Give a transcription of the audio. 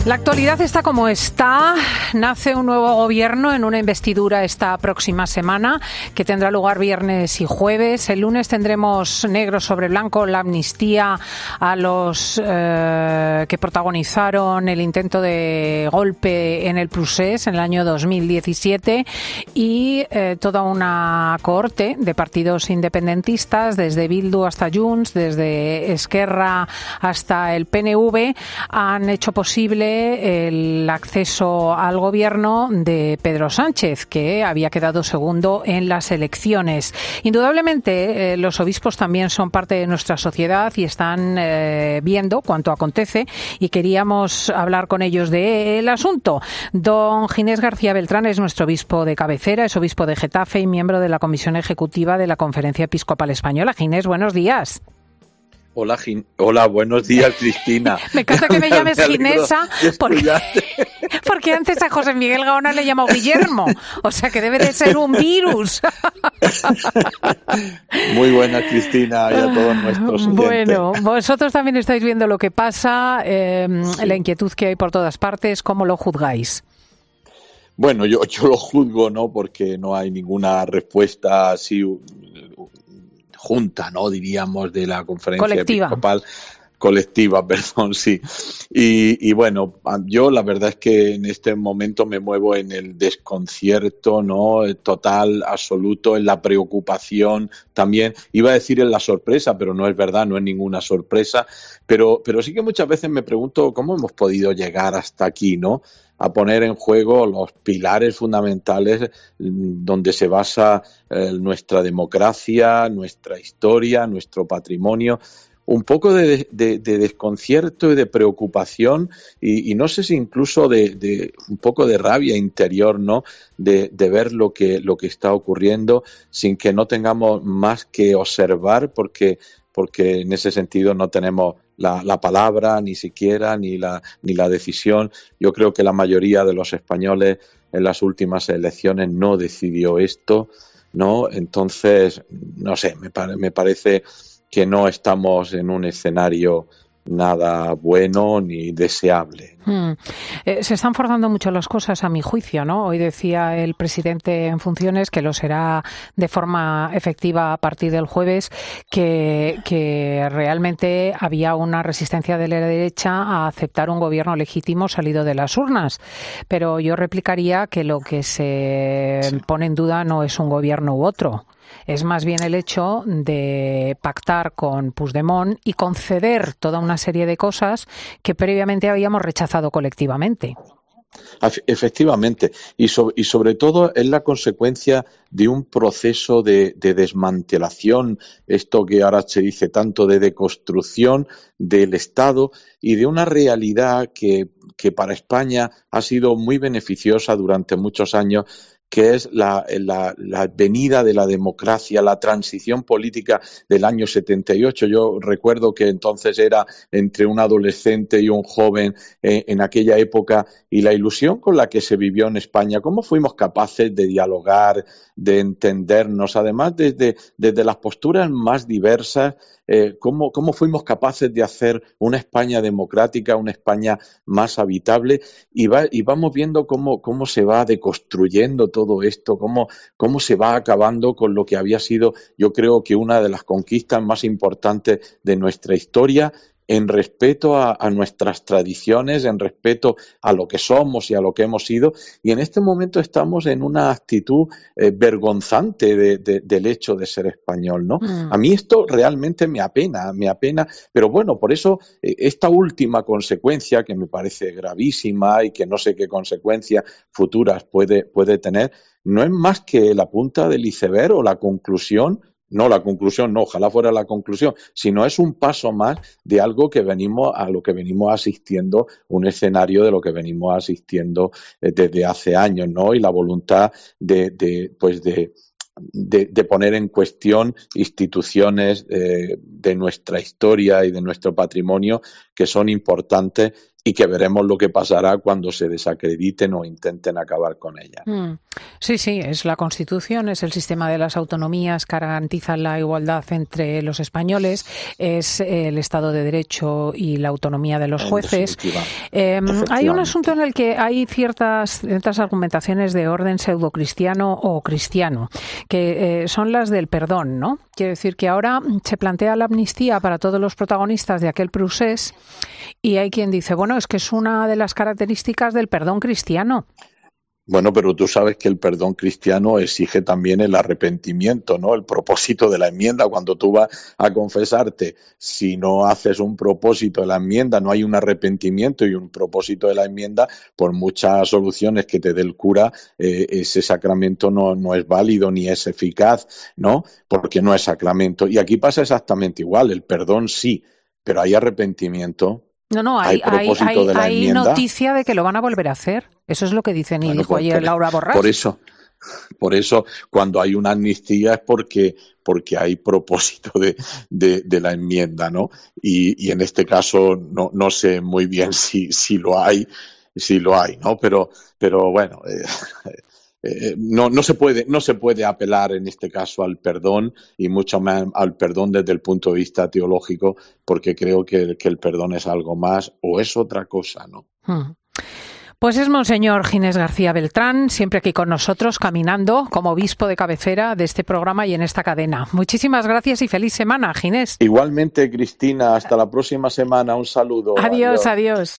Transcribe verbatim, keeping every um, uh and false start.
La actualidad está como está. Nace un nuevo gobierno en una investidura esta próxima semana que tendrá lugar viernes y jueves. El lunes tendremos negro sobre blanco la amnistía a los eh, que protagonizaron el intento de golpe en el Procés en el año dos mil diecisiete y eh, toda una cohorte de partidos independentistas, desde Bildu hasta Junts, desde Esquerra hasta el P N V, han hecho posible el acceso al gobierno de Pedro Sánchez, que había quedado segundo en las elecciones. Indudablemente, eh, los obispos también son parte de nuestra sociedad y están eh, viendo cuanto acontece, y queríamos hablar con ellos del asunto. Don Ginés García Beltrán es nuestro obispo de cabecera, es obispo de Getafe y miembro de la Comisión Ejecutiva de la Conferencia Episcopal Española. Ginés, buenos días. Hola, Gin- Hola, buenos días, Cristina. Me encanta que me llames me Ginesa, porque, porque antes a José Miguel Gaona le he llamado Guillermo, o sea que debe de ser un virus. Muy buena, Cristina, y a todos nuestros oyentes. Bueno, vosotros también estáis viendo lo que pasa, eh, sí. La inquietud que hay por todas partes, ¿cómo lo juzgáis? Bueno, yo, yo lo juzgo, ¿no? Porque no hay ninguna respuesta así junta, ¿no? Diríamos, de la conferencia colectiva. episcopal colectiva, perdón, sí. Y, y bueno, yo la verdad es que en este momento me muevo en el desconcierto, ¿no? Total, absoluto, en la preocupación también. Iba a decir en la sorpresa, pero no es verdad, no es ninguna sorpresa. Pero, pero sí que muchas veces me pregunto cómo hemos podido llegar hasta aquí, ¿no? A poner en juego los pilares fundamentales donde se basa eh, nuestra democracia, nuestra historia, nuestro patrimonio. Un poco de, de, de desconcierto y de preocupación y, y no sé si incluso de, de un poco de rabia interior, ¿no? De, de ver lo que, lo que está ocurriendo sin que no tengamos más que observar, porque porque en ese sentido no tenemos la, la palabra ni siquiera, ni la, ni la decisión. Yo creo que la mayoría de los españoles en las últimas elecciones no decidió esto, ¿no? Entonces, no sé, me, pare, me parece que no estamos en un escenario nada bueno ni deseable. Hmm. Eh, se están forzando mucho las cosas, a mi juicio, ¿no? Hoy decía el presidente en funciones, que lo será de forma efectiva a partir del jueves, que, que realmente había una resistencia de la derecha a aceptar un gobierno legítimo salido de las urnas. Pero yo replicaría que lo que se sí. pone en duda no es un gobierno u otro. Es más bien el hecho de pactar con Puigdemont y conceder toda una serie de cosas que previamente habíamos rechazado colectivamente. Efectivamente, y sobre, y sobre todo es la consecuencia de un proceso de, de desmantelación, esto que ahora se dice tanto, de deconstrucción del Estado y de una realidad que, que para España ha sido muy beneficiosa durante muchos años, que es la, la, la venida de la democracia, la transición política del año setenta y ocho. Yo recuerdo que entonces era entre un adolescente y un joven eh, en aquella época, y la ilusión con la que se vivió en España, cómo fuimos capaces de dialogar, de entendernos, además desde, desde las posturas más diversas, eh, cómo, cómo fuimos capaces de hacer una España democrática, una España más habitable, y, va, y vamos viendo cómo, cómo se va deconstruyendo todo todo esto, cómo, cómo se va acabando con lo que había sido, yo creo que una de las conquistas más importantes de nuestra historia, en respeto a, a nuestras tradiciones, en respeto a lo que somos y a lo que hemos sido, y en este momento estamos en una actitud eh, vergonzante de, de, del hecho de ser español, ¿no? Mm. A mí esto realmente me apena, me apena, pero bueno, por eso eh, esta última consecuencia, que me parece gravísima y que no sé qué consecuencias futuras puede, puede tener, no es más que la punta del iceberg o la conclusión. No, la conclusión no, ojalá fuera la conclusión, sino es un paso más de algo que venimos, a lo que venimos asistiendo, un escenario de lo que venimos asistiendo desde hace años, ¿no? Y la voluntad de, de pues de, de, de poner en cuestión instituciones eh, de nuestra historia y de nuestro patrimonio que son importantes y que veremos lo que pasará cuando se desacrediten o intenten acabar con ella. Mm. Sí, sí, es la Constitución, es el sistema de las autonomías que garantiza la igualdad entre los españoles, es el Estado de Derecho y la autonomía de los jueces. Eh, hay un asunto en el que hay ciertas, ciertas argumentaciones de orden pseudocristiano o cristiano, que eh, son las del perdón, ¿no? Quiere decir que ahora se plantea la amnistía para todos los protagonistas de aquel procés y hay quien dice, bueno, es que es una de las características del perdón cristiano. Bueno, pero tú sabes que el perdón cristiano exige también el arrepentimiento, ¿no? El propósito de la enmienda. Cuando tú vas a confesarte, si no haces un propósito de la enmienda, no hay un arrepentimiento y un propósito de la enmienda, por muchas soluciones que te dé el cura, eh, ese sacramento no, no es válido ni es eficaz, ¿no? Porque no es sacramento. Y aquí pasa exactamente igual. El perdón sí, pero hay arrepentimiento. No, no, hay, hay, hay, hay noticia de que lo van a volver a hacer. Eso es lo que dicen y bueno, dijo pues, ayer por, Laura Borràs. Por eso, por eso, cuando hay una amnistía es porque, porque hay propósito de, de, de la enmienda, ¿no? Y, y en este caso no, no sé muy bien si, si lo hay, si lo hay, ¿no? Pero, pero bueno. Eh, Eh, no, no se puede, no se puede apelar en este caso al perdón y mucho más al perdón desde el punto de vista teológico, porque creo que, que el perdón es algo más o es otra cosa, ¿no? Hmm. Pues es Monseñor Ginés García Beltrán, siempre aquí con nosotros, caminando como obispo de cabecera de este programa y en esta cadena. Muchísimas gracias y feliz semana, Ginés. Igualmente, Cristina, hasta la próxima semana. Un saludo. Adiós, adiós. adiós.